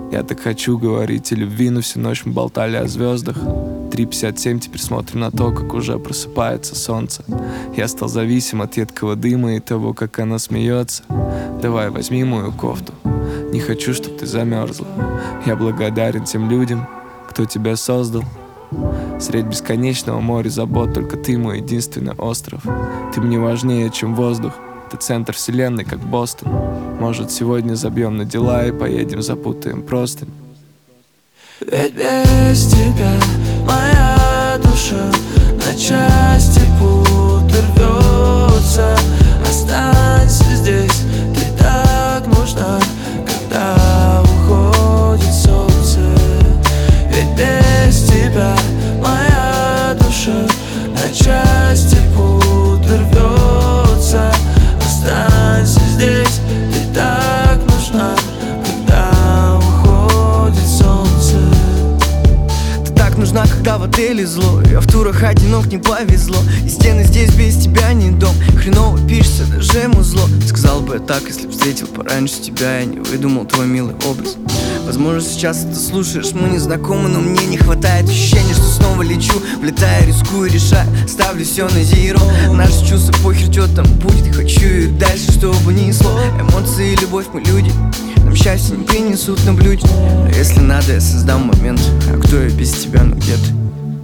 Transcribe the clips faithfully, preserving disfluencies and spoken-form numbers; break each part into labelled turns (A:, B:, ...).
A: Я так хочу говорить о любви, но всю ночь мы болтали о звездах. Три пятьдесят семь, теперь смотрим на то, как уже просыпается солнце. Я стал зависим от едкого дыма и того, как она смеется. Давай, возьми мою кофту, не хочу, чтоб ты замерзла. Я благодарен тем людям, кто тебя создал. Средь бесконечного моря забот только ты мой единственный остров. Ты мне важнее, чем воздух. Ты центр вселенной, как Бостон. Может, сегодня забьем на дела и поедем, запутаем простынь.
B: Ведь без тебя моя душа на части будто рвется. Останься здесь, ты так нужна, когда уходит солнце. Ведь без тебя моя душа на части будто рвется. Останься здесь, ты так нужна, когда уходит солнце.
C: Ты так нужна, когда в отеле зло. Я в турах одинок, не повезло. И стены здесь без тебя не дом. Хреново пишется даже музло. Сказал бы я так, если б встретил пораньше тебя. Я не выдумал твой милый образ. Возможно, сейчас ты слушаешь, мы не знакомы, но мне не хватает ощущения, что снова лечу. Влетаю, рискую, решаю, ставлю все на зеро. Наши чувства похер, что там будет. Хочу и дальше, чтобы не несло. Эмоции и любовь, мы люди. Нам счастье не принесут на блюде. Но если надо, я создам момент. А кто я без тебя, ну где ты?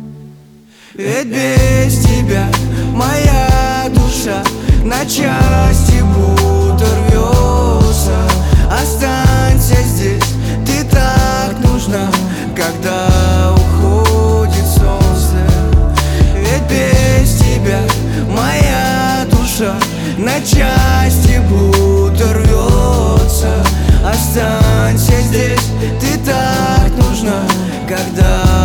B: Ведь без тебя моя душа на части будто рвется. Останься здесь, ты так нужна, когда уходит солнце. Ведь без тебя моя душа на части будто рвется. Останься здесь, ты так нужна, когда